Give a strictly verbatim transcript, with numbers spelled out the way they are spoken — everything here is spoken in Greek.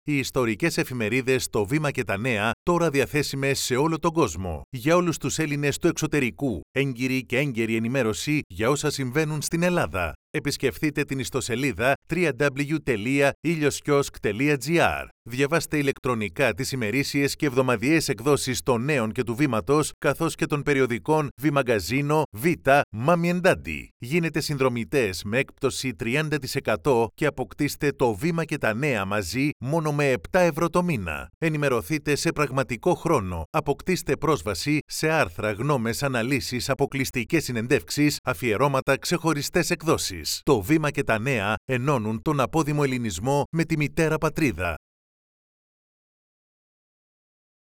Οι ιστορικές εφημερίδες «Το Βήμα» και «Τα Νέα» τώρα διαθέσιμες σε όλο τον κόσμο. Για όλους τους Έλληνες του εξωτερικού, έγκυρη και έγκαιρη ενημέρωση για όσα συμβαίνουν στην Ελλάδα. Επισκεφτείτε την ιστοσελίδα double-u double-u double-u τελεία ήλιος-κιόσκ τελεία τζι άρ. Διαβάστε ηλεκτρονικά τις ημερήσιες και εβδομαδιαίες εκδόσεις των Νέων και του Βήματος, καθώς και των περιοδικών Βημαγκαζίνο, Β, Mommy and Daddy. Γίνετε συνδρομητές με έκπτωση τριάντα τοις εκατό και αποκτήστε το Βήμα και τα Νέα μαζί μόνο με επτά ευρώ το μήνα. Ενημερωθείτε σε πραγματικό χρόνο. Αποκτήστε πρόσβαση σε άρθρα, γνώμες, αναλύσεις, αποκλειστικές συνεντεύξεις, αφιερώματα, ξεχωριστές εκδόσεις. Το Βήμα και τα Νέα ενώνουν τον απόδημο ελληνισμό με τη μητέρα πατρίδα.